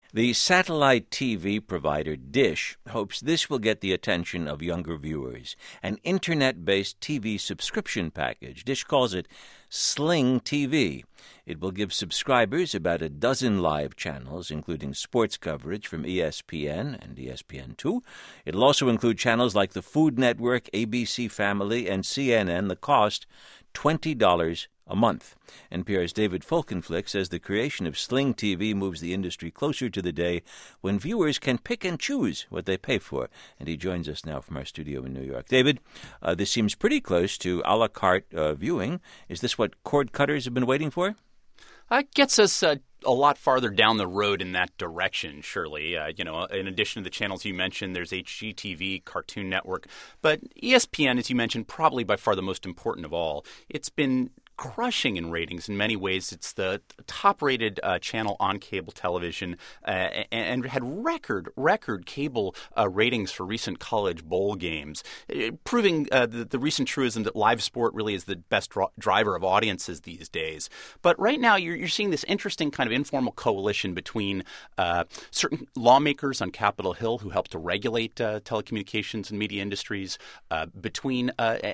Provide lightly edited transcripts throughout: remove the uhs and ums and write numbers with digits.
The satellite TV provider Dish hopes this will get the attention of younger viewers. An internet-based TV subscription package. Dish calls it Sling TV. It will give subscribers about a dozen live channels, including sports coverage from ESPN and ESPN2. It'll also include channels like the Food Network, ABC Family, and CNN. The cost, $20 a month. NPR's David Folkenflik says the creation of Sling TV moves the industry closer to the day when viewers can pick and choose what they pay for. And he joins us now from our studio in New York. David, this seems pretty close to a la carte viewing. Is this what cord cutters have been waiting for? Gets us a lot farther down the road in that direction, surely. In addition to the channels you mentioned, there's HGTV, Cartoon Network. But ESPN, as you mentioned, probably by far the most important of all. It's been crushing in ratings in many ways. It's the top-rated channel on cable television and had record cable ratings for recent college bowl games, proving the recent truism that live sport really is the best driver of audiences these days. But right now, you're seeing this interesting kind of informal coalition between certain lawmakers on Capitol Hill who help to regulate telecommunications and media industries, between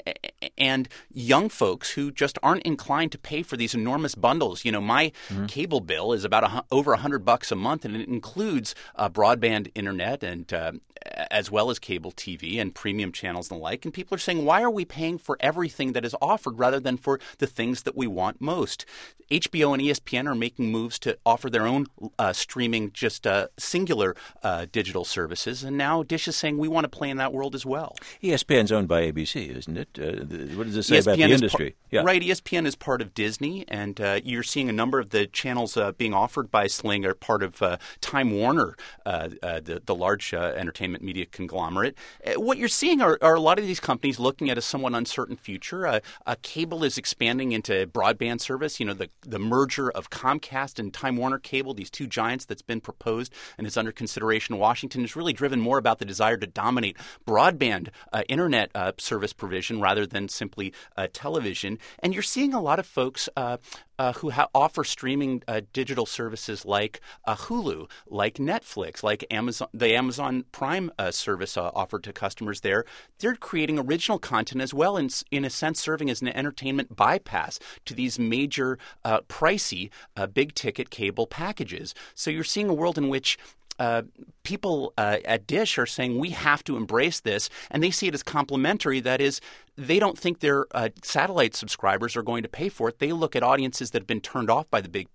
and young folks who just aren't inclined to pay for these enormous bundles. My cable bill is about over $100 a month, and it includes broadband internet and as well as cable TV and premium channels and the like. And people are saying, why are we paying for everything that is offered rather than for the things that we want most? HBO and ESPN are making moves to offer their own streaming, just singular digital services. And now Dish is saying we want to play in that world as well. ESPN's owned by ABC, isn't it? What does it say about the industry? Right. ESPN is part of Disney, and you're seeing a number of the channels being offered by Sling are part of Time Warner, the large entertainment media conglomerate. What you're seeing are a lot of these companies looking at a somewhat uncertain future. Cable is expanding into broadband service. The merger of Comcast and Time Warner Cable, these two giants that's been proposed and is under consideration in Washington, is really driven more about the desire to dominate broadband internet service provision rather than simply television. And you're seeing a lot of folks who offer streaming digital services like Hulu, like Netflix, like Amazon, the Amazon Prime service offered to customers there. They're creating original content as well, in a sense serving as an entertainment bypass to these major pricey big-ticket cable packages. So you're seeing a world in which people at Dish are saying we have to embrace this, and they see it as complementary. That is, they don't think their satellite subscribers are going to pay for it. They look at audiences that have been turned off by the big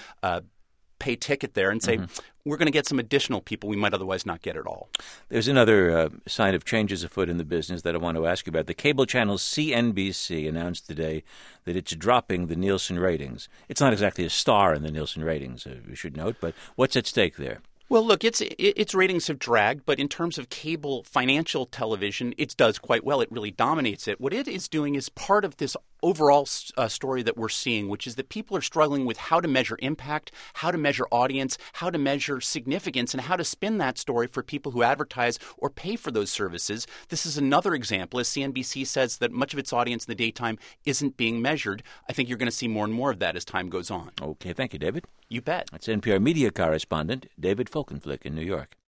pay ticket there and say, we're going to get some additional people we might otherwise not get at all. There's another sign of changes afoot in the business that I want to ask you about. The cable channel CNBC announced today that it's dropping the Nielsen ratings. It's not exactly a star in the Nielsen ratings, we should note, but what's at stake there? Well, look, its ratings have dragged, but in terms of cable financial television, it does quite well. It really dominates it. What it is doing is part of this overall story that we're seeing, which is that people are struggling with how to measure impact, how to measure audience, how to measure significance, and how to spin that story for people who advertise or pay for those services. This is another example, as CNBC says that much of its audience in the daytime isn't being measured. I think you're going to see more and more of that as time goes on. Okay, thank you, David. You bet. That's NPR media correspondent David Folkenflik in New York.